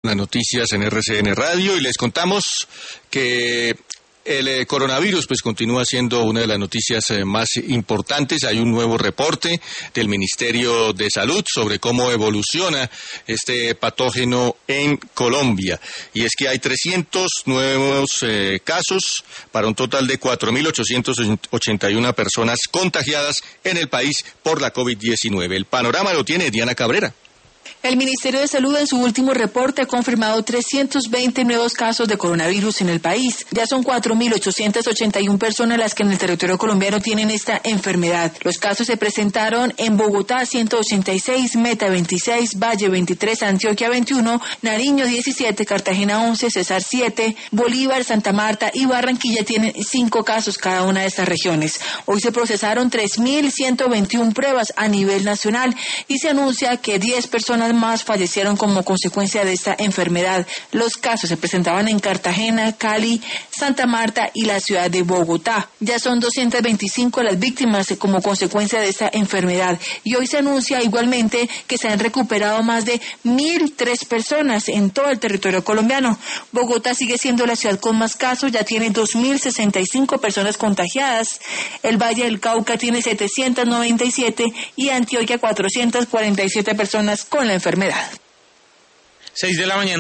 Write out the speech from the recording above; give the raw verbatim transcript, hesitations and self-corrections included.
Las noticias en R C N Radio y les contamos que el eh, coronavirus pues continúa siendo una de las noticias eh, más importantes. Hay un nuevo reporte del Ministerio de Salud sobre cómo evoluciona este patógeno en Colombia. Y es que hay trescientos nuevos eh, casos para un total de cuatro mil ochocientas ochenta y una personas contagiadas en el país por la COVID diecinueve. El panorama lo tiene Diana Cabrera. El Ministerio de Salud en su último reporte ha confirmado trescientos veinte nuevos casos de coronavirus en el país. Ya son cuatro mil ochocientas ochenta y una personas las que en el territorio colombiano tienen esta enfermedad. Los casos se presentaron en Bogotá ciento ochenta y seis, Meta veintiséis, Valle veintitrés, Antioquia veintiuno, Nariño diecisiete, Cartagena once, Cesar siete, Bolívar, Santa Marta y Barranquilla tienen cinco casos cada una de estas regiones. Hoy se procesaron tres mil ciento veintiuna pruebas a nivel nacional y se anuncia que diez personas más fallecieron como consecuencia de esta enfermedad. Los casos se presentaban en Cartagena, Cali, Santa Marta y la ciudad de Bogotá. Ya son doscientas veinticinco las víctimas como consecuencia de esta enfermedad y hoy se anuncia igualmente que se han recuperado más de mil tres personas en todo el territorio colombiano. Bogotá sigue siendo la ciudad con más casos, ya tiene dos mil sesenta y cinco personas contagiadas. El Valle del Cauca tiene setecientas noventa y siete y Antioquia cuatrocientas cuarenta y siete personas con la enfermedad. Seis de la mañana.